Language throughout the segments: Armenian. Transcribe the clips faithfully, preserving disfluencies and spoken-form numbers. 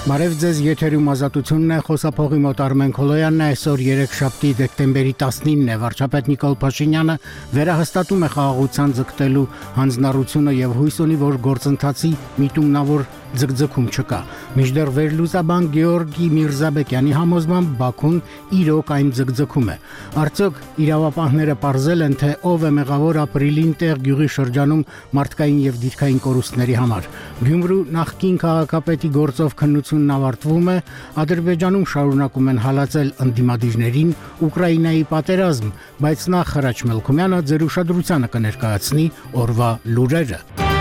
Բարև ձեզ, եթերում ազատությունն է, խոսափողի մոտ Արմեն Քոլոյանն է, այսօր երեքշաբթի դեկտեմբերի տասնինն է, վարչապետ Նիկոլ Փաշինյանը վերահաստատում է խաղաղության ձգտելու հանձնառությունը եւ հույս ունի, որ գործընթացի միտումնավոր ձգձգում չկա։ Մինչդեռ վերլուծաբան Գեորգի Միրզաբեկյանի համոզմամբ Բաքուն իրոք այն ձգձգում է։ Արդյոք իրավապահները պարզել են, թե ով է մեղավոր ապրիլին տեղ գյուղի շրջանում մարդկային եւ դիրքային կորուստների համար։ Գյումրու նախկին քաղաքապետի գործով քննությունն ավարտվում է, Ադրբեջանում շարունակում են հալածել ընդդիմադիրներին Ուկրաինայի պատերազմ, բայց նախ Հրաչ Մելքումյանը ձեր ուշադրությանը կներկայացնի օրվա լուրերը։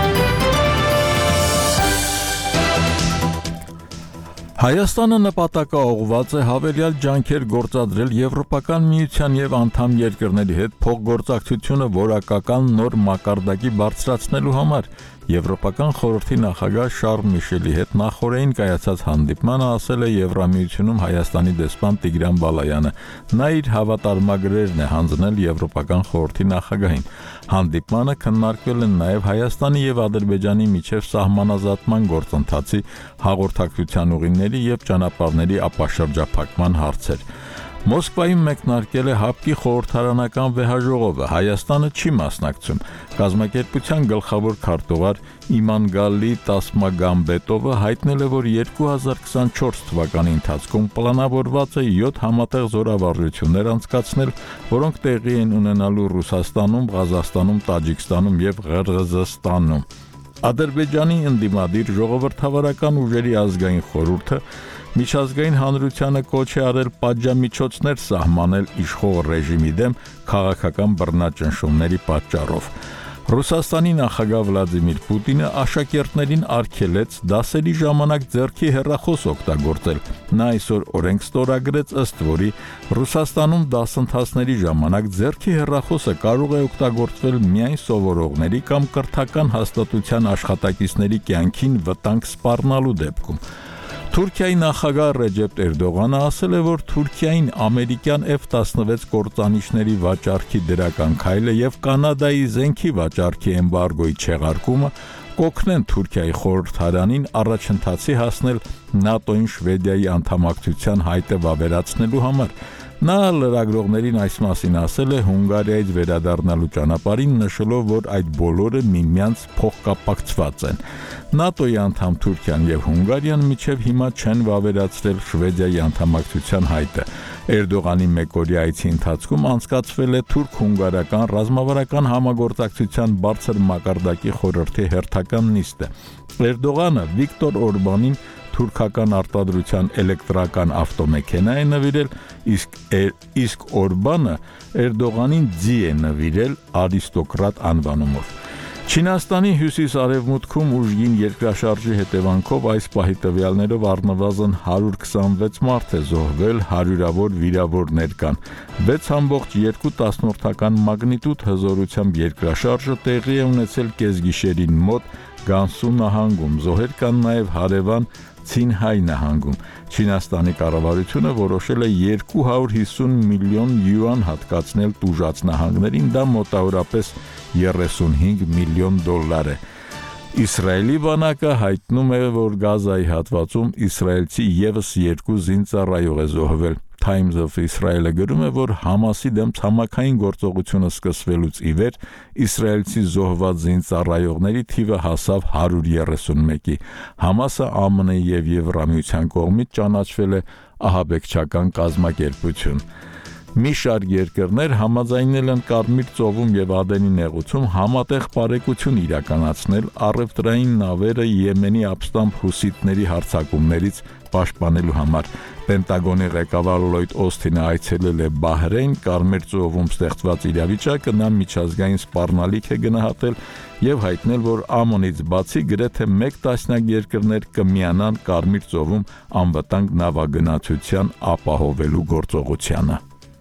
Հայաստանը նպատակաուղղված է հավելյալ ջանքեր գործադրել Եվրոպական միության եւ անդամ երկրների հետ փոխգործակցությունը որակական նոր մակարդակի բարձրացնելու համար։ Եվրոպական խորհրդի նախագահ Շարլ Միշելի հետ նախորդին կայացած հանդիպմանը ասել է Եվրամիությունում Հայաստանի դեսպան Տիգրան Բալայանը։ Նա իր հավատարմագրերն է հանձնել Եվրոպական խորհրդի նախագահին։ Հանդիպմանը քննարկվել են նաև Հայաստանի եւ Ադրբեջանի միջև սահմանազատման գործընթացի, հաղորդակցության ուղիների եւ ճանապարհների ապաշրջափակման հարցեր։ Մոսկվայում մեկնարկել է ՀԱՊԿ-ի խորհրդարանական վեհաժողովը, Հայաստանը չի մասնակցում։ Կազմակերպության գլխավոր քարտուղար Իմանգալի Տասմագամբետովը հայտնել է, որ երկու հազար քսանչորս թվականի ընթացքում պլանավորված է յոթ համատեղ զորավարժություններ անցկացնել, որոնք տեղի են ունենալու Ռուսաստանում, Ղազախստանում, Տաջիկստանում եւ Ղրղզստանում։ Ադրբեջանի ընդդիմադիր ժողովրդավարական ուժերի ազգային խորհուրդը միջազգային հանրությանը կոչ է արել պատժամիջոցներ սահմանել իշխող ռեժիմի դեմ քաղաքական բռնաճնշումների պատճառով։ Ռուսաստանի նախագահ Վլադիմիր Պուտինը աշակերտներին արգելեց դասերի ժամանակ ձեռքի հեռախոս օգտագործել։ Նա այսօր օրենք ստորագրեց, ըստ որի Ռուսաստանում դասընթացների ժամանակ ձեռքի հեռախոսը կարող է օգտագործվել միայն սովորողների կամ կրթական հաստատության աշխատակիցների կյանքին վտանգ սպառնալու դեպքում։ Թուրքիայի նախագահ Ռեջեփ Էրդողանը ասել է, որ Թուրքիային ամերիկյան F տասնվեց կործանիչների վաճառքի դրական քայլը եւ Կանադայի զենքի վաճառքի էմբարգոյի չեղարկումը կօգնեն Թուրքիայի խորհրդարանին առաջընթացի հասնել ՆԱՏՕ-ին Շվեդիայի անդամակցության հայտը վավերացնելու համար։ Նա լրագրողներին այս մասին ասել է Հունգարիայից վերադառնալու ճանապարհին, նշելով, որ այդ բոլորը միմյանց փոխկապակցված են։ ՆԱՏՕ-ի անդամ Թուրքիան եւ Հունգարիան մինչեւ հիմա չեն վավերացրել Շվեդիայի անդամակցության հայտը։ Էրդողանի մեկօրյա այցի ընթացքում անցկացվել է թուրք-հունգարական ռազմավարական համագործակցության բարձր մակարդակի խորհրդի հերթական նիստը։ Էրդողանը Վիկտոր Օրբանին թուրքական արտադրության էլեկտրական ավտոմեքենա է նվիրել, իսկ իսկ Օրբանը Էրդողանին ձի է նվիրել արիստոկրատ անվանումով։ Չինաստանի հյուսիս-արևմուտքում ուժգին երկրաշարժի հետևանքով այս պահի տվյալներով առնվազն հարյուր քսանվեց մարդ է զոհվել, հարյուրավոր վիրավորներ կան։ վեց ամբողջ երկու տասնորդական մագնիտուդ հզորությամբ երկրաշարժը տեղի է ունեցել կեսգիշերին մոտ Գանսու նահանգում, զոհեր կան նաև հարևան Ցինհայ նահանգում։ Չինաստանի կառավարությունը որոշել է երկու հարյուր հիսուն միլիոն յուան հատկացնել տուժած նահանգներին, դա մոտավորապես երեսունհինգ միլիոն դոլար է։ Իսրայելի բանակը հայտնում է, որ Գազայի հատվածում իսրայելցի եւս երկու զինծառայող է զոհվել։ Times of Israel-ը գրում է, որ Համասի դեմ ցամաքային գործողությունը սկսվելուց ի վեր իսրայելցի զոհված զինծառայողների թիվը հասավ հարյուր երեսունմեկի։ Համասը ԱՄՆ-ի եւ Եվրամիության կողմից ճանաչվել է ահաբեկչական կազմակերպություն։ Մի շարք երկրներ համաձայնել են Կարմիր ծովում եւ Ադենի նեղուցում համատեղ բարեկություն իրականացնել առևտրային նավերը Եմենի ապստամբ հուսիտների հարձակումներից պաշտպանելու համար։ Պենտագոնի ղեկավար Լոյդ Օսթինը այցելել է Բահրեյն, Կարմիր ծովում ստեղծված իրավիճակը նա միջազգային սպառնալիք է գնահատել եւ հայտնել, որ ԱՄՆ-ից բացի գրեթե մեկ տասնյակ երկրներ կմիանան Կարմիր ծովում անվտանգ նավագնացության ապահովելու գործողությանը։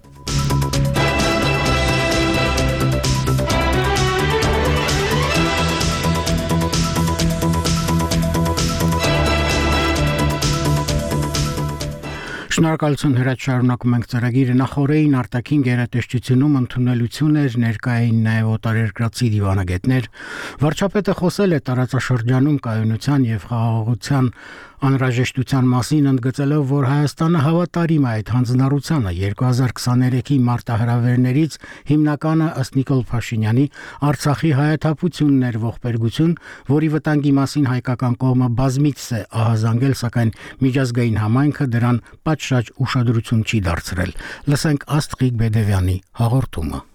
Շնորհակալություն Հրաչ, շարունակում ենք ծրագիրը։ Նախորդին արտաքին գերատեսչությունում ընդունելություն էր, ներկային նաև օտարերկրացի դիվանագետներ։ Վարչապետը խոսել է տարածաշրջանում կայունության եւ խաղաղության Անհրաժեշտության մասին ընդգծելով, որ Հայաստանը հավատարիմ է այդ հանձնառությանը, երկու հազար քսաներեքի մարտահրավերներից հիմնականը ըստ Նիկոլ Փաշինյանի Արցախի հայաթափությունն էր ողբերգություն, որի վտանգի մասին հայկական կողմը բազմիցս է ահազանգել, սակայն միջազգային համայնքը դրան պատշաճ ուշադրություն չի դարձրել։ Լսենք Աստղիկ Բեդևյանի հաղորդումը։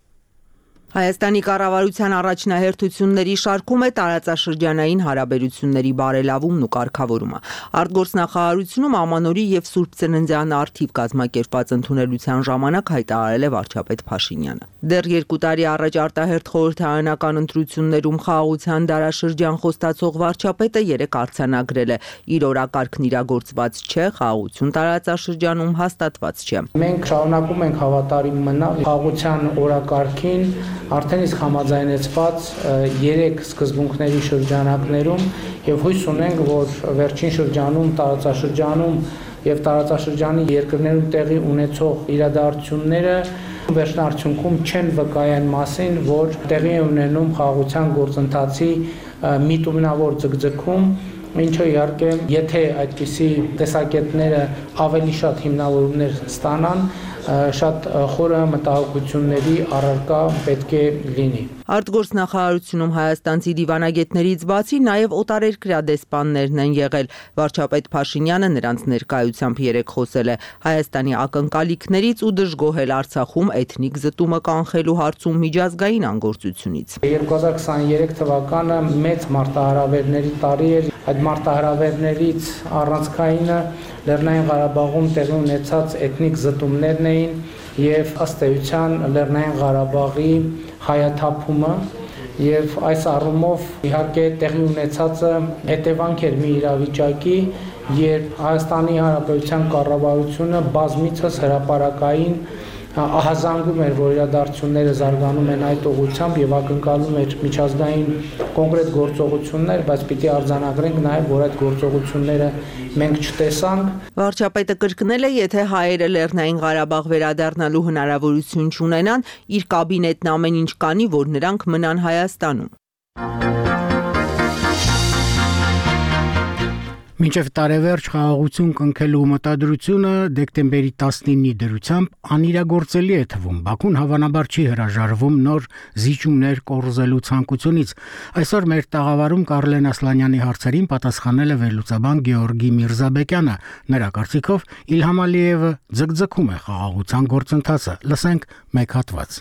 Հայաստանի կառավարության առաջնահերթությունների շարքում է տարածաշրջանային հարաբերությունների բարելավումն ու կարգավորումը։ Արտգործնախարարությունում Ամանորի եւ Սուրբ Ծննդյան առթիվ կազմակերպված ընդունելության ժամանակ հայտարարել է վարչապետ Փաշինյանը։ Դեռ երկու տարի առաջ արտահերթ խորհրդարանական ընտրություններում խաղաղության դարաշրջան խոստացող վարչապետը երեք արձանագրել է՝ իր օրակարգն իրագործված չէ, խաղաղություն տարածաշրջանում հաստատված չէ։ Մենք շարունակում ենք հավատարիմ մնալ խաղաղության օրակարգին, արդեն իսկ համաձայնեցված երեք սկզբունքների շրջանակներում եւ հույս ունենք, որ վերջին շրջանում տարածաշրջանում եւ տարածաշրջանի երկրներում տեղի ունեցող իրադարձությունները վերջնարդյունքում չեն վկայեն մասին, որ տեղի է ունենում խաղաղության գործընթացի միտումնավոր ձգձգում, ինչը իհարկե եթե այդպիսի տեսակետները ավելի շատ հիմնավորումներ ստանան, շատ խորը մտահոգությունների առարկա պետք է լինի։ Արտգործնախարարությունում հայաստանցի դիվանագետներից բացի նաև օտարերկրյա դեսպաններն են եղել։ Վարչապետ Փաշինյանը նրանց ներկայությամբ երեկ խոսել է Հայաստանի ակնկալիքներից ու դժգոհել Արցախում էթնիկ զտումը կանխելու հարցում միջազգային անգործությունից։ երկու հազար քսաներեք թվականը մեծ մարտահրավերների տարի էր։ Այդ մարտահրավերներից առանցքայինը Լեռնային Ղարաբաղում տեղի ունեցած էթնիկ զտումներն էին եւ ըստ էության Լեռնային Ղարաբաղի հայաթափումը եւ այս առումով իհարկե տեղի ունեցածը հետևանք էր մի իրավիճակի, երբ Հայաստանի Հանրապետության կառավարությունը բազմիցս հրապարակային ահազանգում էր, որ իրադարձությունները զարգանում են այդ ուղղությամբ եւ ակնկալում էր միջազգային կոնկրետ գործողություններ, բայց պիտի արձանագրենք նաեւ, որ այդ գործողությունները մենք չտեսանք։ Վարչապետը կրկնել է, եթե հայերը Լեռնային Ղարաբաղ վերադառնալու հնարավորություն չունենան, իր կաբինետն ամեն ինչ կանի, որ նրանք մնան Հայաստանում։ Մինչև տարեվերջ խաղաղություն կնքելու մտադրությունը դեկտեմբերի տասնինի դրությամբ անիրագործելի է թվում։ Բաքուն հավանաբար չի հրաժարվում նոր զիջումներ կորզելու ցանկությունից։ Այսօր մեր տաղավարում Կարլեն Ասլանյանի հարցերին պատասխանել է վերլուծաբան Գեորգի Միրզաբեկյանը։ Նրա կարծիքով Իլհամ Ալիևը ձգձգում է խաղաղության գործընթացը։ Լսենք մեկ հատված։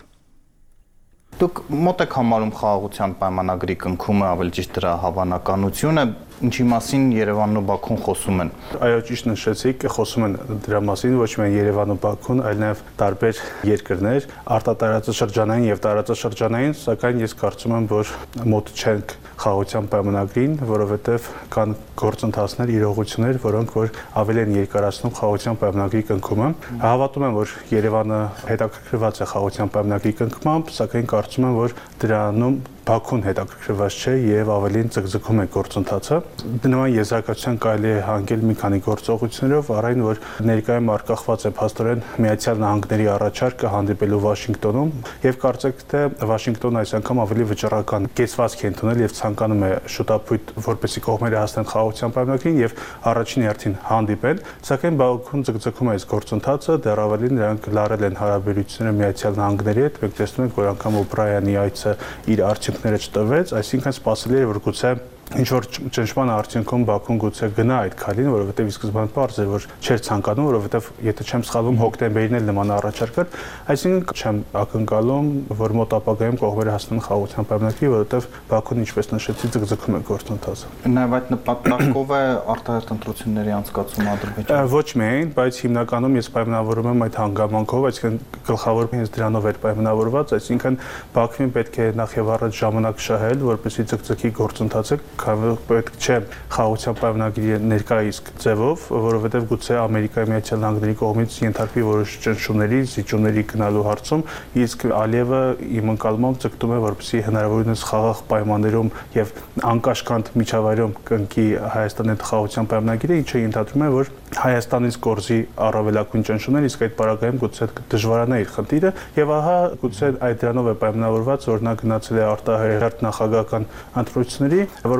Դուք մոտ եք համարում խաղաղության պայմանագրի կնքումը, ավելի ճիշտ դրա հավանականությունը, ինչի մասին Երևանն ու Բաքուն խոսում են։ Այո, ճիշտ նշեցիք, խոսում են դրա մասին ոչ միայն Երևանն ու Բաքուն, այլ նաև տարբեր երկրներ, արտատարածաշրջանային եւ տարածաշրջանային, սակայն ես կարծում եմ, որ մոտ չենք խաղաղության պայմանագրին, որովհետեւ կան գործընթացներ, իրողություններ, որոնք որ ավելի են երկարացնում խաղաղության պայմանագրի կնքումը։ Հավատում եմ, որ Երևանը հետաքրքրված է խաղաղության պայմանագրի կնքմամբ, սակայն կարծում եմ, որ դրանում Բաքուն հետաքրքրված չէ եւ ավելին ձգձգում է գործընթացը։ Նման եզրակացության կարելի է հանգել մի քանի գործողություններով, առայն որ ներկայում արկախված է փաստորեն Միացյալ Նահանգների առաջարկը հանդիպելու Վաշինգտոնում եւ կարծեք թե Վաշինգտոնը այս անգամ ավելի վճռական կեցվածք է ընդունել եւ ցանկանում է շուտապույտ որպեսզի կողմերը հասնեն խաղաղության պայմանագրին եւ առաջին հերթին հանդիպեն, սակայն Բաքուն ձգձգում է այս գործընթացը, դեռ ավելին նրանք լարել են հարաբերությունները Միացյալ Նահանգների հետ, մենք տեսնում ենք, որ անգամ Ուկրաինայի այցը իր արդյունքները չտվեց, այսինքն սպասելի էր, որ գուցե ինչ որ ճնշման արդյունքում Բաքուն գուցե գնա այդ քայլին, որովհետև ի սկզբանե պարզ էր, որ չէր ցանկանում, որովհետև եթե չեմ սխալվում հոկտեմբերին էլ նման առաջարկ էր, այսինքն չեմ ակնկալում, որ մոտ ապագայում կողմերը հասնեն խաղաղության պայմանագրի, որովհետև Բաքուն, ինչպես նշեցի, ձգձգում է գործընթացը։ Նաև այդ նպատակով է արտահերթ ընտրությունների անցկացումը Ադրբեջանում։ Ոչ միայն, բայց հիմնականում ես պայմանավորում եմ այդ հանգամանքով, այսինքն գլխավորում ես դրանով էր պայմանավորված, այսինքն Բաքվին պետք է նախ եւ առաջ ժամանակ շահել, որպեսզի ձգձգի գործընթացը պետք չէ խաղաղության պայմանագրի ներկայիսկ ձևով, որովհետև գուցե Ամերիկայի Միացյալ Նահանգների կողմից ենթարկվի որոշ ճնշումների, զիջումների գնալու հարցում, իսկ Ալիևը իմ ընկալմամբ ձգտում է, որպեսզի հնարավորինս խաղաղ պայմաններում եւ անկաշկանդ միջավայրում կնքի Հայաստանի հետ խաղաղության պայմանագիրը, ինչը ենթադրում է, որ Հայաստանից կորզի առավելագույն ճնշումներ, իսկ այդ պարագայում գուցե դժվարանա իր խնդիրը եւ ահա գուցե այդ դրանով է պայմանավորված, որ նա գնացել է արտահերթ նախագահական ընտրությունների, որ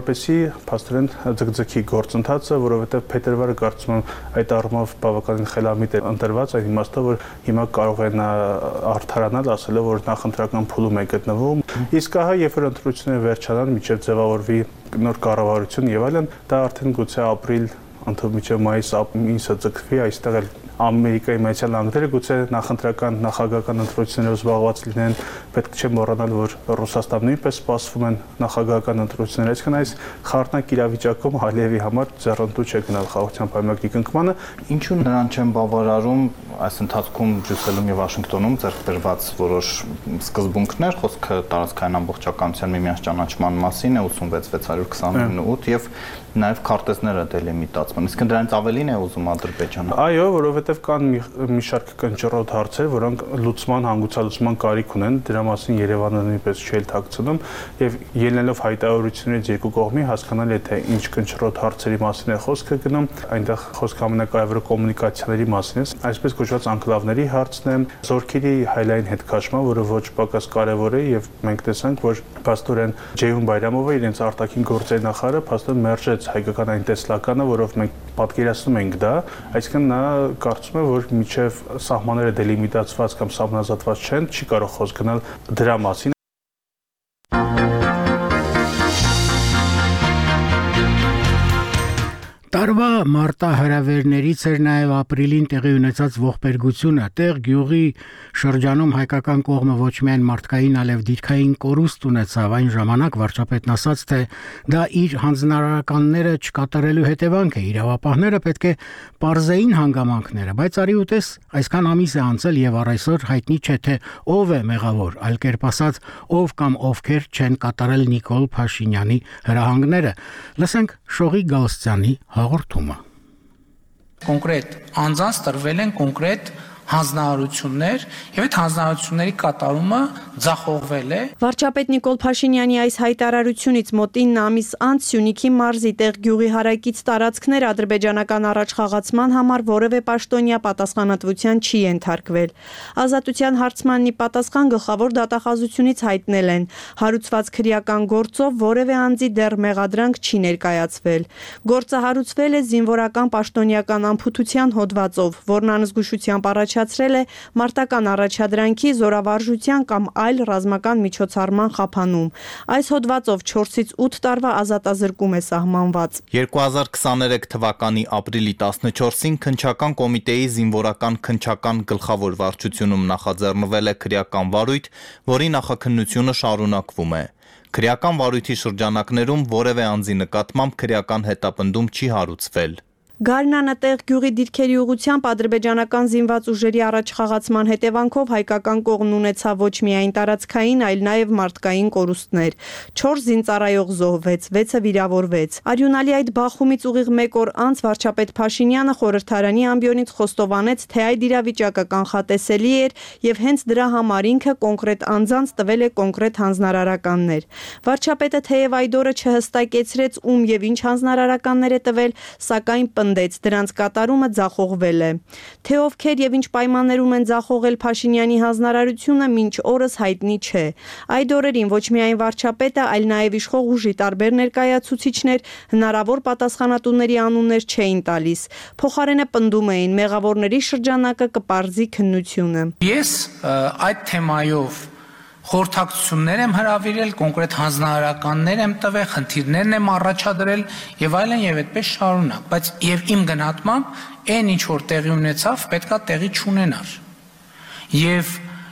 որպեսզի փաստորեն ձգձգի գործընթացը, որովհետև փետրվարը կարծում եմ այդ առումով բավականին խելամիտ է ընտրված, այն իմաստով, որ հիմա կարող են արդարանալ, ասելով, որ նախընտրական փուլում է գտնվում։ Իսկ ահա երբ որ ընտրությունները վերջանան, մինչև ձևավորվի նոր կառավարություն եւ այլն, դա արդեն գուցե ապրիլ, ընդհանուր մինչև մայիս ամիսը ձգվի, այստեղ էլ Ամերիկայի Միացյալ Նահանգները գուցե նախընտրական նախագահական ընտրություններով զբաղված լինեն, պետք չէ մոռանալ, որ Ռուսաստանում նույնպես սպասվում են նախագահական ընտրություններ, այսինքն այս խառնակ իրավիճակում Ալիևի համար ձեռնտու չէ գնալ խաղաղության պայմանագրի կնքմանը։ Ինչու նրան չեն բավարարում այս ընթացքում Բրյուսելում եւ Վաշինգտոնում ձեռք բերված որոշ սկզբունքներ, խոսքը տարածքային ամբողջականության միմյանց ճանաչման մասին է ութսունվեց վեցարյուր քսանինութ եւ նաեւ քարտեզները դելիմիտացման։ Իսկ դրանից ավելին է ուզում Ադրբեջանը։ Այո, որովհետեւ կան մի, մի շարք կնճռոտ հարցեր, որոնք լուծման, հանգուցալուծման կարիք ունեն, դրա մասին Երևանը նույնպես չի էլ թաքցնում եւ ելնելով հայտարարություններից երկու կողմի հասկանալ է թե ինչ կնճռոտ հարցերի մասին է խոսքը գնում, այնտեղ խոսքը ամենակարևորը կոմունիկացիաների մասին է, այսպես կոչված անկլավների հարցն է, զորքերի հայլային հետքաշման, որը ոչ պակաս կարևոր է եւ մենք տեսանք, որ փաստորեն Ջեյհուն Բայրամովը իրենց արտաքին գործերի նախարարը փաստորեն մերժեց հայկական այն տեսլականը, որով մենք պատկերացնում ենք դա, այսինքն նա կարծում է, որ միջև սահմանները դելիմիտացված կամ սահմանազատված չեն, չի կարող խոսք գնալ դրա մասին։ Տարվա մարտահրավերներից էր նաև ապրիլին տեղի ունեցած ողբերգությունը, տեղ գյուղի շրջանում հայկական կողմը ոչ միայն մարդկային, այլև դիրքային կորուստ ունեցավ, այն ժամանակ վարչապետն ասաց, թե դա իր հանձնարարականները չկատարելու հետևանք է, իրավապահները պետք է պարզեին հանգամանքները, բայց արի ուտես այսքան ամիս է անցել եւ առ այսօր հայտնի չէ, թե ով է մեղավոր, այլ կերպ ասած, ով կամ ովքեր չեն կատարել Նիկոլ Փաշինյանի հրահանգները։ Լսենք Շողի Գալստյանի հաղորդումը։ Կոնկրետ անձանց տրվել են կոնկրետ հանձնարարություններ եւ այդ հանձնարարությունների կատարումը ձախողվել է։ Վարչապետ Նիկոլ Փաշինյանի այս հայտարարությունից մոտ ինը ամիս անց Սյունիքի մարզի տեղ գյուղի հարակից տարածքներ ադրբեջանական առաջխաղացման համար որևէ պաշտոնյա պատասխանատվության չի ենթարկվել։ Ազատության հարցմանի պատասխան գլխավոր դատախազությունից հայտնել են, հարուցված քրեական գործով որևէ անձի դեռ մեղադրանք չի ներկայացվել։ Գործը հարուցվել է զինվորական պաշտոնյական անփութության հոդվածով, որն անզգուշությամբ առաջացրել է մարտական առաջադրանքի, զորավարժության կամ այլ ռազմական միջոցառման խափանում։ Այս հոդվածով չորսից ութ տարվա ազատազրկում է սահմանված։ երկու հազար քսաներեք թվականի ապրիլի տասնչորսին քննչական կոմիտեի զինվորական քննչական գլխավոր վարչությունում նախաձեռնվել է քրեական վարույթ, որի նախաքննությունը շարունակվում է։ Քրեական վարույթի շրջանակներում որևէ անձի նկատմամբ քրեական հետապնդում չի հարուցվել։ Գարնանը տեղ գյուղի դիրքերի ուղղությամբ ադրբեջանական զինված ուժերի առաջխաղացման հետևանքով հայկական կողմն ունեցավ ոչ միայն տարածքային, այլ նաև մարդկային կորուստներ։ չորս զինծառայող զոհվեց, վեցը վիրավորվեց։ Արյունալի այդ բախումից ուղիղ մեկ օր անց վարչապետ Փաշինյանը խորհրդարանի ամբիոնից խոստովանեց, թե այդ իրավիճակը կանխատեսելի էր եւ հենց դրա համար ինքը կոնկրետ անձանց տվել է կոնկրետ հանձնարարականներ։ Վարչապետը թեև այդ օրը չհստակեցրեց ում եւ ինչ հանձնարարականներ է տվել, սակայն պնդեց, դրանց կատարումը ձախողվել է։ Թե ովքեր եւ ինչ պայմաններում են ձախողել Փաշինյանի հանձնարարությունը մինչ օրս հայտնի չէ։ Այդ օրերին ոչ միայն վարչապետը, այլ նաեւ իշխող ուժի տարբեր ներկայացուցիչներ հնարավոր պատասխանատուների անուններ չէին տալիս։ Փոխարենը պնդում էին մեղավորների շրջանակը կպարզի քննությունը։ Ես այդ թեմայով խորհրդակցություններ եմ հրավիրել, կոնկրետ հանձնարարականներ եմ տվել, խնդիրներն եմ առաջադրել եւ այլն եւ այդպես շարունակ, բայց եւ իմ գնահատմամբ այն ինչ որ տեղի ունեցավ, պետքա տեղի չունենար։ Եվ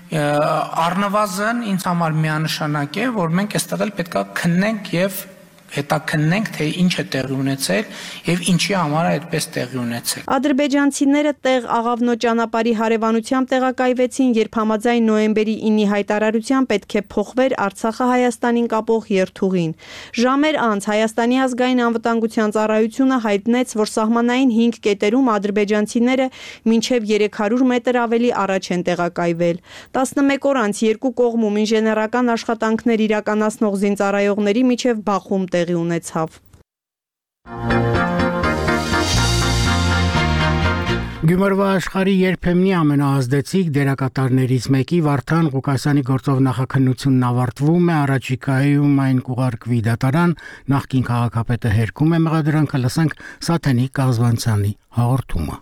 առնվազն ինձ համար միանշանակ է, որ մենք այստեղ էլ պետքա քննենք եւ հետաքննենք, թե ինչ է տեղի ունեցել եւ ինչի համար է այդպես տեղի ունեցել։ Ադրբեջանցիները տեղ Աղավնո ճանապարհի հարևանությամբ տեղակայվեցին, երբ համաձայն նոյեմբերի ինի հայտարարության պետք է փոխվեր Արցախը Հայաստանին կապող երթուղին։ Ժամեր անց Հայաստանի ազգային անվտանգության ծառայությունը հայտնեց, որ սահմանային հինգ կետերում ադրբեջանցիները մինչև երեք հարյուր մետր ավելի առաջ են տեղակայվել։ տասնմեկ օր անց երկու կողմում ինժեներական աշխատանքներ իրականացնող զինծառայողների միջև բախում տեղի ունեցավ։ Գյումրվա աշխարհի երբեմնի ամենաազդեցիկ դերակատարներից մեկի Վարդան Ղուկասյանի գործով նախաքննությունն ավարտվում է, առաջիկայում այն կուղարկվի դատարան, նախկին քաղաքապետը հերքում է մեղադրանքը, լսենք Սաթենիկ Կազվանցյանի հաղորդումը։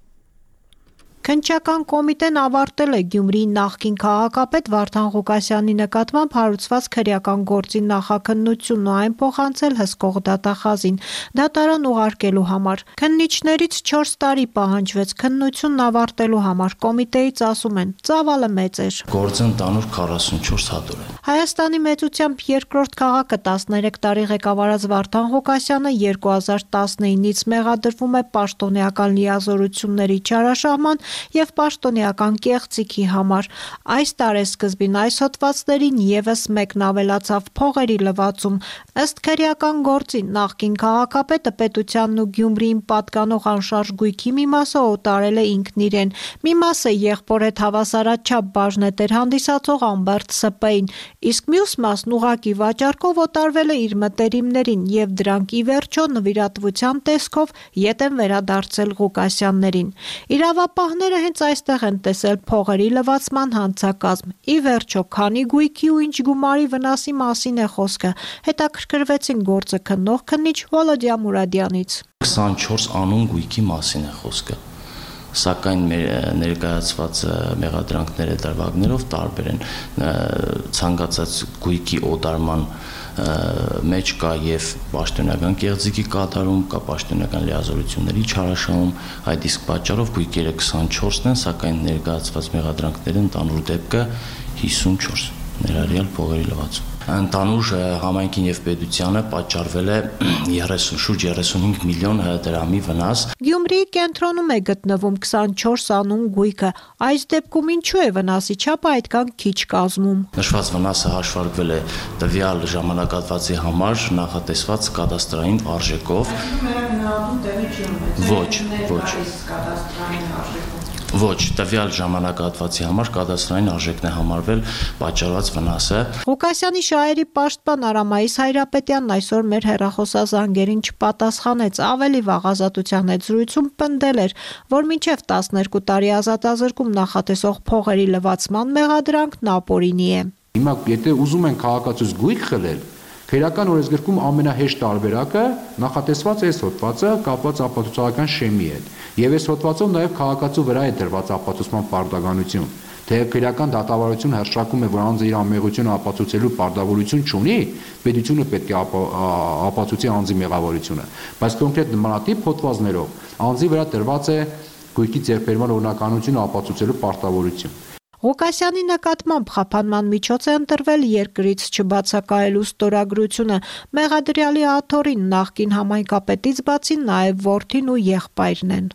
Քննչական կոմիտեն ավարտել է Գյումրիի նախկին քաղաքապետ Վարդան Ղուկասյանի նկատմամբ հարուցված քրեական գործի նախաքննությունն ու այն փոխանցել հսկող դատախազին դատարան ուղարկելու համար։ Քննիչներից չորս տարի պահանջվեց քննությունն ավարտելու համար, կոմիտեից ասում են, ծավալը մեծ էր։ Գործը ընդհանուր քառասունչորս հատոր է։ Հայաստանի մեծությամբ երկրորդ քաղաքը տասներեք տարի ղեկավարած Վարդան Ղուկասյանը երկու հազար տասնինից մեղադրվում է պաշտոնեական լիազորությունների չարաշահման և պաշտոնեական կեղծիքի համար։ Այս տարեսկզբին այս հոդվածներին ևս մեկն ավելացավ փողերի լվացում։ Ըստ քրեական գործի նախկին քաղաքապետը պետությանն ու Գյումրիին պատկանող անշարժ գույքի մի մասը օտարել է ինքն իրեն, մի մասը եղբոր հետ հավասարաչափ բաժնետեր հանդիսացող Ամբերտ Սպեին, իսկ մյուս մասն ուղղակի վաճառքով օտարվել է իր մտերիմներին և դրանք ի վերջո նվիրատվության տեսքով ետ են վերադարձել Ղուկասյաններին։ Իրավապահները հենց այստեղ են տեսել փողերի լվացման հանցակազմ։ Ի վերջո, քանի գույքի ու ինչ գումարի վնասի մասին է խոսքը, հետաքրքրվեցին գործը քննող քննիչ Վոլոդիա Մուրադյանից։ քսանչորս անուն գույքի մասին է խոսքը, սակայն ներկայացված մեղադրանքները դրվագներով տարբեր են, ցանկացած գույքի օտարման մեջ կա եւ պաշտոնական կեղծիքի կատարում, կա պաշտոնական լիազորությունների չարաշահում, այդ իսկ պատճառով գույքերը քսանչորսն են, սակայն ներկայացված մեղադրանքները ընդհանուր դեպքը հիսունչորս, ներառյալ փողերի լվացում։ Ընդհանուր համայնքին եւ պետությանը պատճառվել է շուրջ երեսունհինգ միլիոն դրամի վնաս։ Գյումրիի կենտրոնում է գտնվում քսանչորս անուն գույքը։ Այս դեպքում ինչու է վնասի չափը այդքան քիչ կազմում։ Նշված վնասը հաշվարկվել է տվյալ ժամանակահատվածի համար նախատեսված կադաստրային արժեքով։ Ոչ, ոչ։ Ոչ, տվյալ ժամանակահատվածի համար կադաստրային արժեքն է համարվել պատճառված վնասը։ Ղուկասյանի շահերի պաշտպան Արամայիս Հայրապետյանն այսօր մեր հեռախոսազանգերին չպատասխանեց, ավելի վաղ Ազատության հետ զրույցում պնդել էր, որ մինչև տասներկու տարի ազատազրկում նախատեսող փողերի լվացման մեղադրանքն ապօրինի է։ Հիմա եթե ուզում են քաղաքացուց գույք խլել, քրեական օրենսգրքում ամենահեշտ տարբերակը նախատեսված է այս հոդվածը կապված ապացուցողական շեմի հետ։ Եվ այս հոդվածով նաև քաղաքացու վրա է դրված ապացուցման պարտականություն։ Թեև քրեական դատավարությունը հրշակում է, որ անձը իր անմեղությունը ապացուցելու պարտավորություն չունի, պետությունը պետք է ապացուցի անձի մեղավորությունը, բայց կոնկրետ նմանատիպ հոդվածներով անձի վրա դրված է գույքի ձեռքբերման օրինականությունը ապացուցելու պարտավորություն։ Ղուկասյանի նկատմամբ խափանման միջոց է ընտրվել երկրից չբացակայելու ստորագրությունը։ Մեղադրյալի աթոռին նախկին համայնքապետից բացի նաև որդին ու եղբայրն են։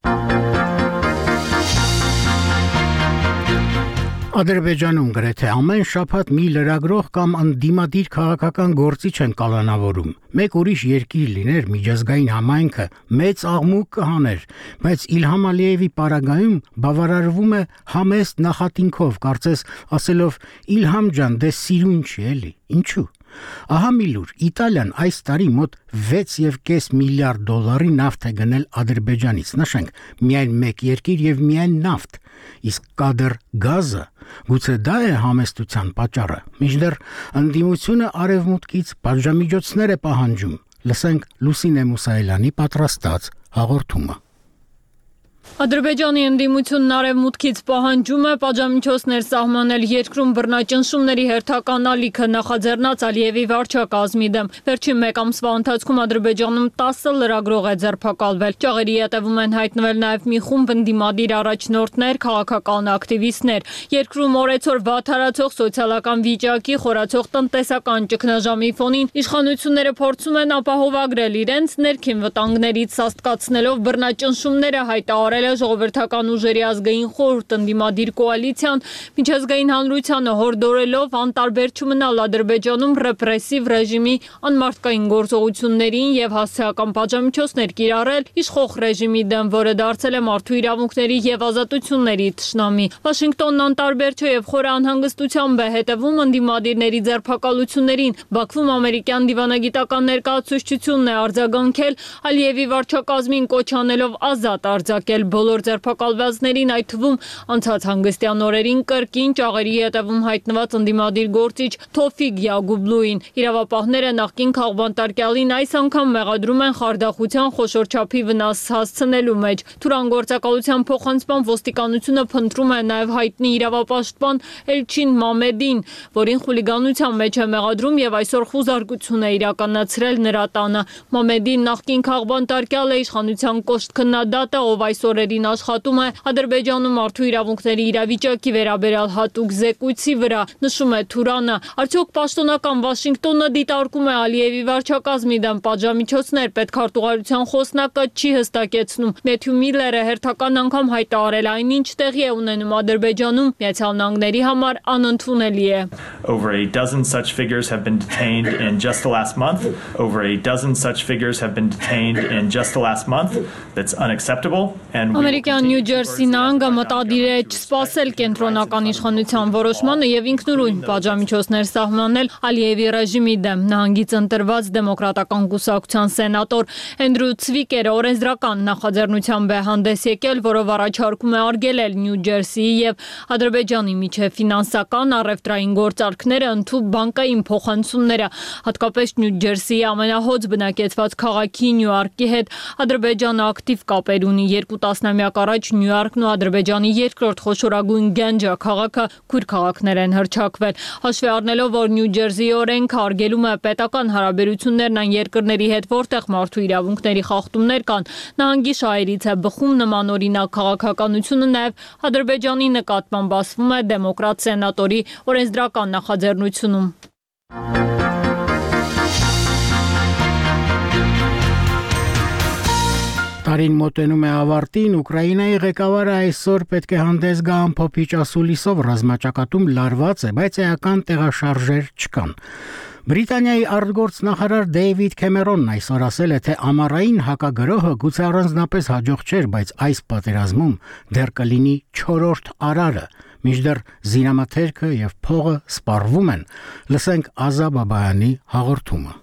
Ադրբեջանում գրեթե ամեն շաբաթ մի լրագրող կամ ընդդիմադիր քաղաքական գործիչ են կալանավորում։ Մեկ ուրիշ երկիր լիներ, միջազգային համայնքը մեծ աղմուկ կհաներ, բայց Իլհամ Ալիևի պարագայում բավարարվում է համեստ նախատինքով, կարծես ասելով Իլհամ ջան, դե սիրուն չի էլի։ Ինչու՞։ Ահա մի լուր, Իտալիան այս տարի մոտ վեց և կես միլիարդ դոլարի նավթ է գնել Ադրբեջանից, նշենք, միայն մեկ երկիր և միայն նավթ, իսկ կադր գազը, գուցե դա է համեստության պատճառը, մինչդեռ ընդդիմությունը արևմուտքից պատժամիջոցներ է պահանջում, լսենք Լուսինե Մուսայելյանի պատրաստած հաղորդումը։ Ադրբեջանի ընդդիմությունն արևմուտքից պահանջում է պատժամիջոցներ սահմանել երկրում բռնաճնշումների հերթական ալիքը նախաձեռնած Ալիևի վարչակազմի դեմ։ Վերջին մեկ ամսվա ընթացքում Ադրբեջանում տասը լրագրող է ձերբակալվել։ Ճաղերի ետևում են հայտնվել նաև մի խումբ ընդդիմադիր առաջնորդներ, քաղաքական ակտիվիստներ։ Երկրում օրեցօր վատթարացող սոցիալական վիճակի, խորացող տնտեսական ճգնաժամի ֆոնին իշխանությունները փորձում են ապահովագրել իրենց ներքին վտանգներից, սաստկացնելով բռնաճնշումները հայտարարել Ժողովրդական ուժերի ազգային խորհուրդ ընդդիմադիր կոալիցիան միջազգային հանրությանը հորդորելով անտարբեր չմնալ Ադրբեջանում ռեպրեսիվ ռեժիմի անմարդկային գործողություններին եւ հասցեական պատժամիջոցներ կիրառել իշխող ռեժիմի դեմ, որը դարձել է մարդու իրավունքների եւ ազատությունների թշնամի։ Վաշինգտոնն անտարբեր չէ եւ խորը անհանգստությամբ է հետևում ընդդիմադիրների ձերբակալություններին։ Բաքվում ամերիկյան դիվանագիտական ներկայացուցչությունն է արձագանքել Ալիևի վարչակազմին կոչ անելով ազատ արձակել հանձնել բոլոր ձերբակալվածներին, այդ թվում անցած հանգստյան օրերին կրկին ճաղերի հետևում հայտնված ընդդիմադիր գործիչ Թոֆիկ Յագուբլուին։ Իրավապահները նախկին քաղբանտարկյալին այս անգամ մեղադրում են խարդախության խոշոր չափի վնաս հասցնելու մեջ։ Թուրանգործակալության փոխանցման ոստիկանությունը փնտրում է նաև հայտնի իրավապաշտպան Էլչին Մամեդին, որին խուլիգանության մեջ է մեղադրում եւ այսօր խուզարկություն է իրականացրել նրա տանը։ Մամեդին նախկին քաղբանտարկյալ է, իշխանության կոշտ քննադատ է, ով այս օրերին աշխատում է Ադրբեջանում մարդու իրավունքների իրավիճակի վերաբերյալ հատուկ զեկույցի վրա, նշում է Թուրանը։ Արդյոք պաշտոնական Վաշինգտոնը դիտարկում է Ալիևի վարչակազմի դեմ պատժամիջոցներ, պետքարտուղարության խոսնակը չի հստակեցնում։ Մեթյու Միլլերը հերթական անգամ հայտարարել այնինչ տեղի է ունենում Ադրբեջանում Միացյալ Նահանգների համար անընդունելի է։ Over a dozen such figures have been detained in just the last month. Over a dozen such figures have been detained in just the last month. That's unacceptable and Ամերիկյան Նյու Ջերսի նահանգը մտադիր է չսպասել կենտրոնական իշխանության որոշմանը եւ ինքնուրույն պատժամիջոցներ սահմանել Ալիևի ռեժիմի դեմ։ Նահանգից ընտրված դեմոկրատական կուսակցության սենատոր Էնդրու Ցվիկերը օրենսդրական նախաձեռնությամբ է հանդես եկել, որով առաջարկում է արգելել Նյու Ջերսիի եւ Ադրբեջանի միջև ֆինանսական, առևտրային գործարքները, ընդհանուր բանկային փոխանցումները, հատկապես Նյու Ջերսիի ամենահոծ բնակեցված քաղաքի Նյույորքի հետ Ադրբեջանը ակտիվ կապեր ունի։ Երկու տասնամյակ առաջ Նյույորքն ու Ադրբեջանի երկրորդ խոշորագույն Գանջա քաղաքը քույր քաղաքներ են հռչակվել։ Հաշվի առնելով, որ Նյու Ջերսիի օրենքը արգելում է պետական հարաբերություններն այն երկրների հետ, որտեղ մարդու իրավունքների խախտումներ կան, նահանգի շահերից է բխում նման օրինակ քաղաքականությունը, նաև Ադրբեջանի նկատմամբ ասվում է դեմոկրատ սենատորի օրենսդրական նախաձեռնությունում։ Տարին մոտենում է ավարտին, Ուկրաինայի ղեկավարը այսօր պետք է հանդես գա ամփոփիչ ասուլիսով, ռազմաճակատում լարված է, բայց էական տեղաշարժեր չկան։ Բրիտանիայի արտգործնախարար Դեյվիդ Քեմերոնն այսօր ասել է, թե ամառային հակագրոհը գուցե առանձնապես հաջող չէր, բայց այս պատերազմում դեռ կլինի չորրորդ արարը, մինչդեռ զինամթերքը եւ փողը սպառվում են։ Լսենք Ազա Բաբայանի հաղորդումը։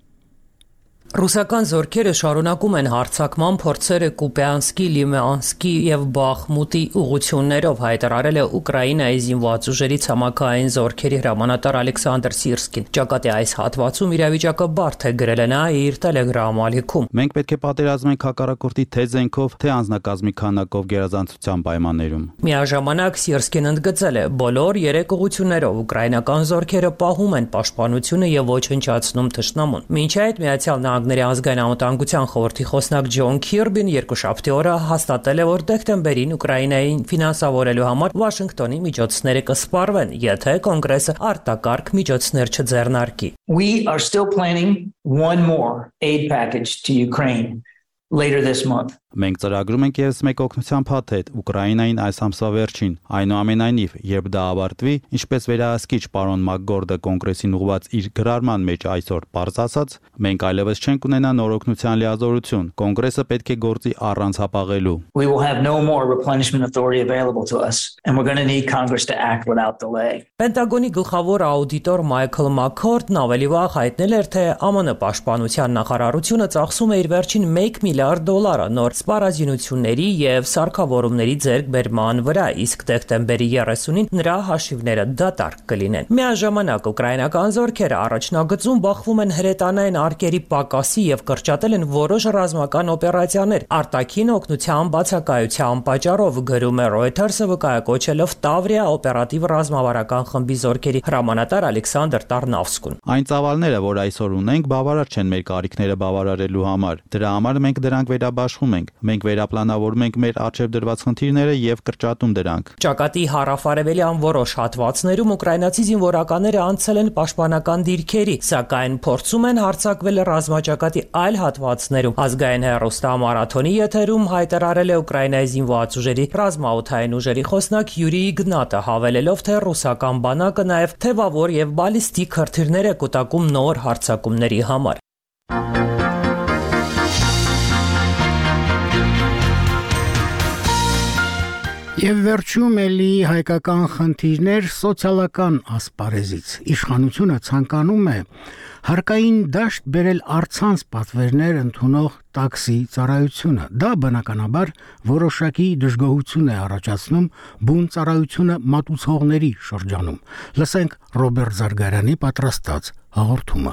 Ռուսական զորքերը շարունակում են հարձակման փորձերը Կուպյանսկի, Լիմանսկի եւ Բախմուտի ուղղություններով, հայտարարել է Ուկրաինայի զինված ուժերի ցամաքային զորքերի հրամանատար Ալեքսանդր Սիրսկին։ Ճակատի այս հատվածում իրավիճակը բարդ է, գրել է նա իր Telegram ալիքում։ Մենք պետք է պատերազմենք հակառակորդի թե զենքով, թե անձնակազմի քանակով գերազանցության պայմաններում։ Միաժամանակ Սիրսկին ընդգծել է, բոլոր երեք ուղղություններով ուկրաինական զորքերը պահում են պաշտպանությունը եւ ոչնչացնում թշնամուն։ Մինչ այդ Միացյալ Նահանգների ազգային անվտանգության խորհրդի խոսնակ Ջոն Քիրբին երկուշաբթի օրը հաստատել է, որ դեկտեմբերին Ուկրաինային ֆինանսավորելու համար Վաշինգտոնի միջոցները կսպառվեն, եթե կոնգրեսը արտակարգ միջոցներ չձեռնարկի։ We are still planning one more aid package to Ukraine later this month. Մենք ծրագրում ենք ևս մեկ օգնության փաթեթ Ուկրաինային այս ամսվա վերջին։ Այնուամենայնիվ, երբ դա ավարտվի, ինչպես վերահսկիչ պարոն Մակգորդը կոնգրեսին ուղղված իր գրառման մեջ այսօր բարձ ասաց, մենք այլևս չենք ունենա նոր օգնության լիազորություն։ Կոնգրեսը պետք է գործի առանց հապաղելու։ We will have no more replenishment authority available to us, and we're going to need Congress to act without delay. Պենտագոնի գլխավոր աուդիտոր Մայքլ Մաքքորդն ավելի վաղ հայտնել էր, թե ԱՄՆ պաշտպանության նախարարությունը ծախսում է իր վերջին մեկ միլիարդ դոլարը նոր սպառազինությունների եւ սարքավորումների ձեռքբերման վրա, իսկ դեկտեմբերի երեսունին նրա հաշիվները դատարկ կլինեն։ Միաժամանակ ուկրաինական զորքերը առաջնագծում բախվում են հրետանային արկերի պակասի եւ կրճատել են որոշ ռազմական օպերացիաներ արտաքին օգնության բացակայության պատճառով, գրում է Reuters-ը, վկայակոչելով Տավրիա օպերատիվ ռազմավարական խմբի զորքերի հրամանատար Ալեքսանդր Տարնավսկուն։ Այն ծավալները, որ այսօր ունենք, բավարար չեն մեր կարիքները բավարարելու համար։ Դրա համար մենք դրանք վերաբաշխում ենք։ Մենք վերապլանավորում ենք մեր առջև դրված խնդիրները եւ կրճատում դրանք։ Ճակատի հարավարևելյան որոշ հատվածներում ուկրաինացի զինվորականները անցել են պաշտպանական դիրքերի, սակայն փորձում են հարձակվել ռազմաճակատի այլ հատվածներում։ Ազգային հեռուստամարաթոնի եթերում հայտարարել է Ուկրաինայի զինված ուժերի ռազմաօդային ուժերի խոսնակ Յուրի Իգնատը, հավելելով, թե ռուսական բանակը նաեւ թևավոր եւ բալիստիկ հրթիռներ է կուտակում նոր հարձակումների համար։ Եվ վերջում էլի հայկական խնդիրներ սոցիալական ասպարեզից։ Իշխանությունը ցանկանում է հարկային դաշտ բերել առցանց պատվերներ ընդունող տաքսի ծառայությունը։ Դա բնականաբար որոշակի դժգոհություն է առաջացնում բուն ծառայությունը մատուցողների շրջանում։ Լսենք Ռոբերտ Զարգարյանի պատրաստած հաղորդումը։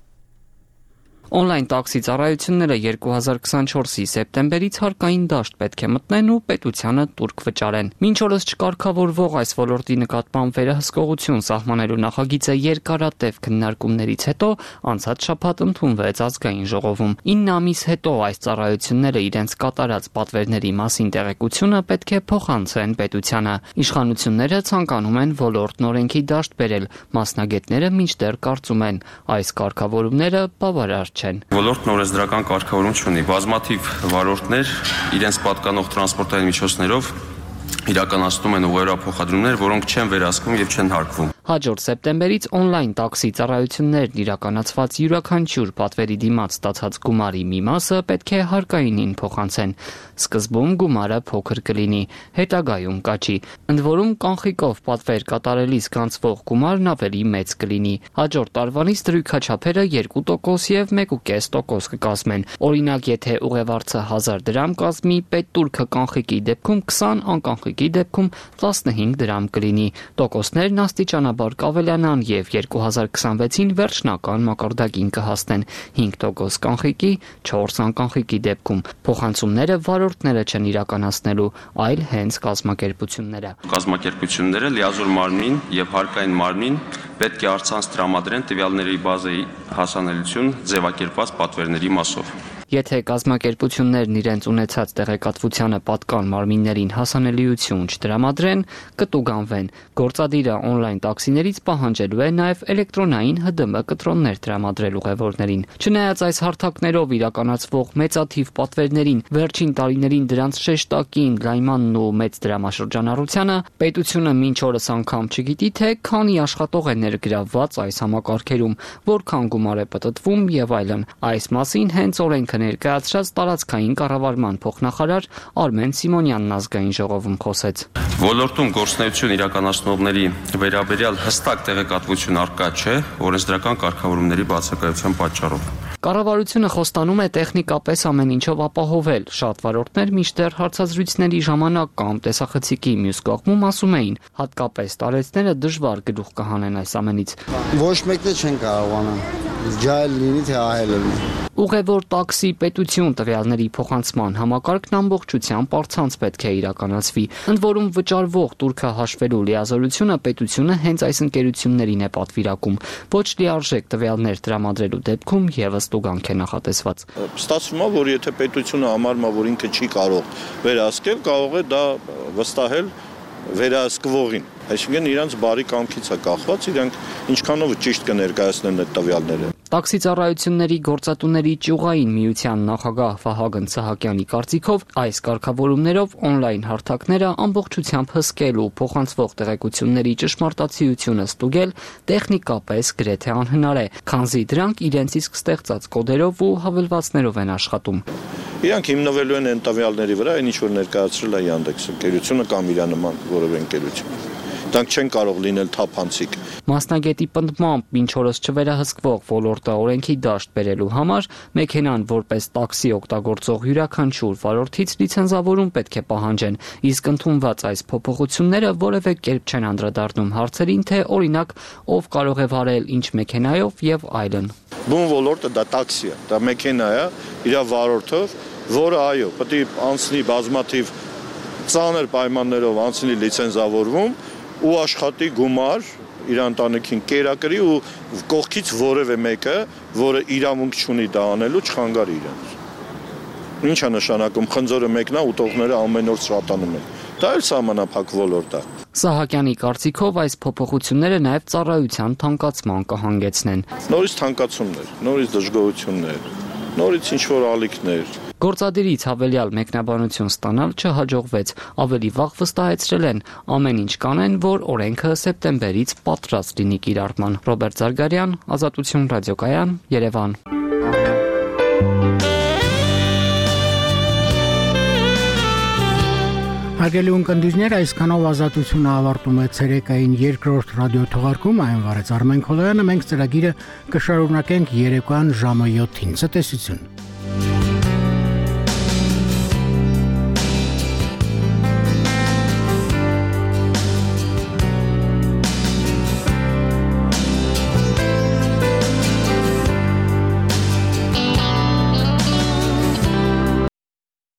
Օնլայն տաքսի ծառայությունները երկու հազար քսանչորսի սեպտեմբերից հարկային դաշտ պետք է մտնեն ու պետությանը տուրք վճարեն։ Մինչ օրս չկարգավորվող այս ոլորտի նկատմամբ վերահսկողություն սահմանելու նախագիծը երկարատև քննարկումներից հետո անցած շաբաթ ընդունվեց ազգային ժողովում։ ինը ամիս հետո այս ծառայությունները իրենց կատարած պատվերների մասին տեղեկությունը պետք է փոխանցեն պետությանը։ Իշխանությունները ցանկանում են ոլորտն օրենքի դաշտ բերել, մասնագետները մինչդեռ կարծում են այս կարգավորումները բավարար չեն։ Ոլորտն օրենսդրական կարգավորում չունի։ Բազմաթիվ վարորդներ իրենց պատկանող տրանսպորտային միջոցներով իրականացնում են ուղղափոխադրումներ, որոնք չեն վերահսկվում եւ չեն հարկվում։ Հաջորդ սեպտեմբերից օնլայն տաքսի ծառայություններն իրականացված յուրաքանչյուր պատվերի դիմաց ստացած գումարի մի մասը պետք է հարկայինին փոխանցեն։ Սկզբում գումարը փոքր կլինի, հետագայում կաճի։ Ընդ որում կանխիկով պատվեր կատարելիս գանձվող գումարն ավելի մեծ կլինի։ Հաջորդ տարվանից դրույքաչափերը երկու տոկոս եւ մեկ կόμμα պենս տոկոս կկազմեն։ Օրինակ, եթե ուղևորցը հազար դրամ կազմի, պետտուրքը կանխիկի դեպքում քսան, անկանխիկի դեպքում տասնհինգ դրամ կլինի։ Տոկոսներն աստիճանաբար կավելանան եւ երկու հազար քսանվեցին վերջնական մակարդակին կհասնեն հինգ տոկոս կանխիկի, չորս անկանխիկի դեպքում։ Փոխանցումները վարորդները չեն իրականացնելու, այլ հենց կազմակերպությունները։ Կազմակերպությունները լիազոր մարմնին եւ հարկային մարմնին պետք է առցանց տրամադրեն տվյալների բազայի հասանելիություն ձևակերպված պատվերների մասով։ Եթե կազմակերպություններն իրենց ունեցած տեղեկատվությանը պատկան մարմիններին հասանելիություն չտրամադրեն, կտուգանվեն։ Գործադիրը օնլայն տաքսիներից պահանջելու է նաև էլեկտրոնային Հ D M կտրոններ տրամադրել ուղևորներին։ Չնայած այս հարթակներով իրականացվող մեծաթիվ պատվերներին, վերջին տարիներին դրանց շեշտակին լայմանն ու մեծ դրամաշրջանառությանը, պետությունը մինչ օրս անգամ չգիտի, թե քանի աշխատող է ներգրավված այս համակարգերում, որքան գումար է պտտվում եւ այլն։ Այս մասին հենց օրենքը ներկայացրած տարածքային կառավարման փոխնախարար Արմեն Սիմոնյանն ազգային ժողովում խոսեց։ Ոլորտում գործունեություն իրականացնողների վերաբերյալ հստակ տեղեկատվություն առկա չէ օրենսդրական կարգավորումների բացակայության պատճառով։ Կառավարությունը խոստանում է տեխնիկապես ամեն ինչով ապահովել։ Շատ վարորդներ մինչդեռ հարցազրույցների ժամանակ կամ տեսախցիկի մյուս կողմում ասում էին, հատկապես տարեցները դժվար գլուխ կհանեն այս ամենից։ Ոչ մեկն էլ չեն կարողանա։ Ջահել լինի թե ահել լինի։ Ուղևոր տաքսի պետություն տվյալների փոխանցման համակարգն ամբողջությամբ առցանց պետք է իրականացվի։ Ընդ որում վճարվող տուրքը հաշվելու լիազորությունը պետությունը հենց այս ընկերություններին է պատվիրակում։ Ոչ լիարժեք տվյալներ տրամադրելու դեպքում եւս տուգանք է նախատեսված։ Ստացվում է, որ եթե պետությունը համարում է, որ ինքը չի կարող վերահսկել, կարող է դա վստահել վերահսկվողին։ Այսինքն իրանց բարի կամքից է կախված, իրենք ինչքանով ճիշտ կներկայացնեն այդ տվյալները։ Տաքսի ծառայությունների գործատուների ճյուղային միության նախագահ Վահագն Սահակյանի կարծիքով այս կարգավորումներով օնլայն հարթակները ամբողջությամբ հսկել ու փոխանցվող տեղեկությունների ճշմարտացիությունը ստուգել տեխնիկապես գրեթե անհնար է, քանզի դրանք իրենց իսկ ստեղծած կոդերով ու հավելվածներով են աշխատում։ Իրանք հիմնվելու են այն տվյալների վրա, այն ինչ որ ներկայացրել է Yandex ընկերությունը կամ իր նման որևէ ընկերություն։ Դրանք չեն կարող լինել թափանցիկ։ Մասնագետի պնդմամբ մինչ օրս չվերահսկվող ոլորտը օրենքի դաշտ բերելու համար մեքենան որպես տաքսի օգտագործող յուրաքանչյուր վարորդից լիցենզավորում պետք է պահանջեն, իսկ ընդունված այս փոփոխությունները որևէ կերպ չեն անդրադառնում հարցերին, թե օրինակ ով կարող է վարել ինչ մեքենայով եւ այլն։ Բուն ոլորտը դա տաքսի է, դա մեքենա է, իր վարորդով, որը այո, պետք է անցնի բազմաթիվ ծանր պայմաններով անցնի լիցենզավորվում ու աշխատի գումար իր ընտանիքին կերակրի ու կողքից որևէ մեկը, որը իրավունք չունի դա անելու, չխանգարի իրենց։ Ինչ է նշանակում, խնձորը մեկն է, ուտողները ամեն օր շատանում են։ Դա էլ սահմանափակ ոլորտ է։ Սահակյանի կարծիքով այս փոփոխությունները նաև ծառայության թանկացման կհանգեցնեն։ Նորից թանկացումներ, նորից դժգոհություններ, նորից ինչ-որ ալիքներ։ Գործադիրից հավելյալ մեկնաբանություն ստանալ չհաջողվեց, ավելի վաղ վստահեցրել են, ամեն ինչ կանեն, որ օրենքը սեպտեմբերից պատրաստ լինի կիրառման։ Ռոբերտ Զարգարյան, Ազատություն ռադիոկայան, Երևան։ Հարգելի ունկնդիրներ, այսքանով ազատությունը ավարտում է ցերեկային երկրորդ ռադիոթողարկումը, այն վարեց Արմեն Քոլոյանը, մենք ծրագիրը կշարունակենք երեկոյան ժամը յոթին։ Ցտեսություն։